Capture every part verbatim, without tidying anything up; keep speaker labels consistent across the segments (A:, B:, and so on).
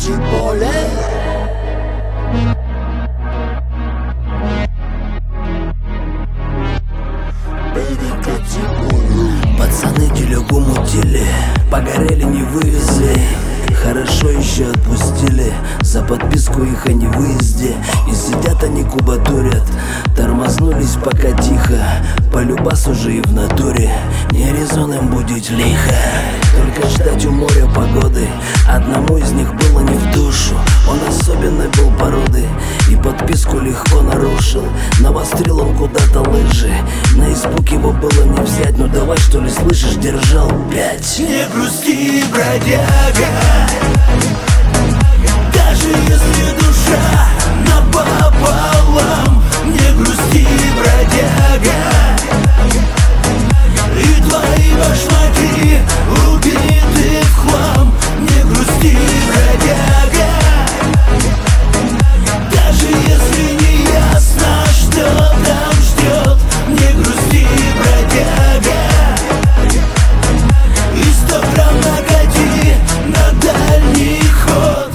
A: Пацаны телегу мутили, погорели, не вывезли. Хорошо еще отпустили за подписку их о невыезде. И сидят они кубатурят, тормознулись пока тихо. Полюбас уже и в натуре, не резон им будить лихо. Только ждать у моря погоды, одному из них было не в душу. Он особенной был породы и подписку легко нарушил. Навострил он куда-то лыжи, на испуг его было не взять. Ну давай, что ли, слышишь, держал пять.
B: Не грусти, бродяга, даже если душа напополам. Не грусти, бродяга, и твои башмаки убиты в хлам. Не грусти, бродяга, даже если не ясно, что там ждет. Не грусти, бродяга, и сто грамм накати на дальний ход.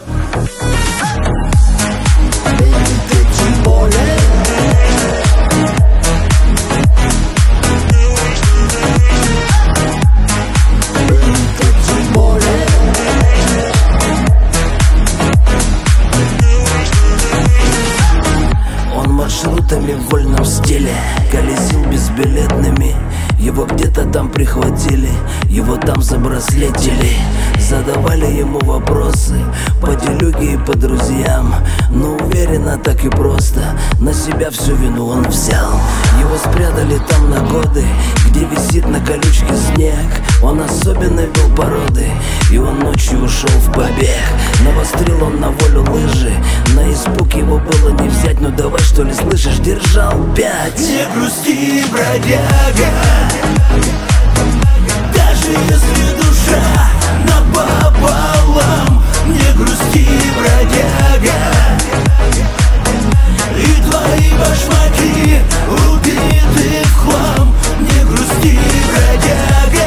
A: Маршрутами в вольном стиле колесил безбилетными. Его где-то там прихватили, его там забраслетили. Задавали ему вопросы по делюге и по друзьям, но уверенно, так и просто на себя всю вину он взял. Его спрятали там на годы, где висит на колючке снег. Он особенной был породы, и он ночью ушел в побег. Навострил он на волю лыжи, на испуг его было не взять. Ну давай, что ли, слышишь, держал пять.
B: Не грусти, бродяга, даже если душа напополам. Не грусти, бродяга, и твои башмаки убиты в хлам. Не грусти, бродяга,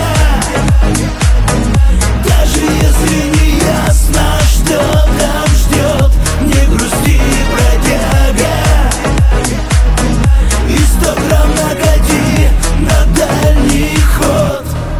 B: даже если не ясно, что там ждет. Не грусти, бродяга, и сто грамм накати на дальний ход.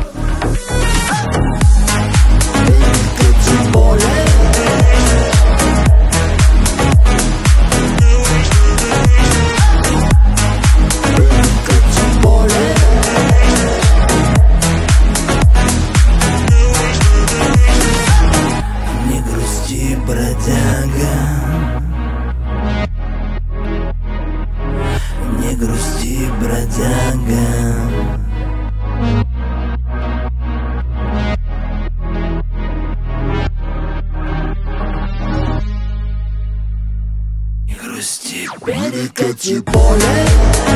A: Не грусти, бродяга, не грусти, бродяга. Не грусти,
B: Перекати поле.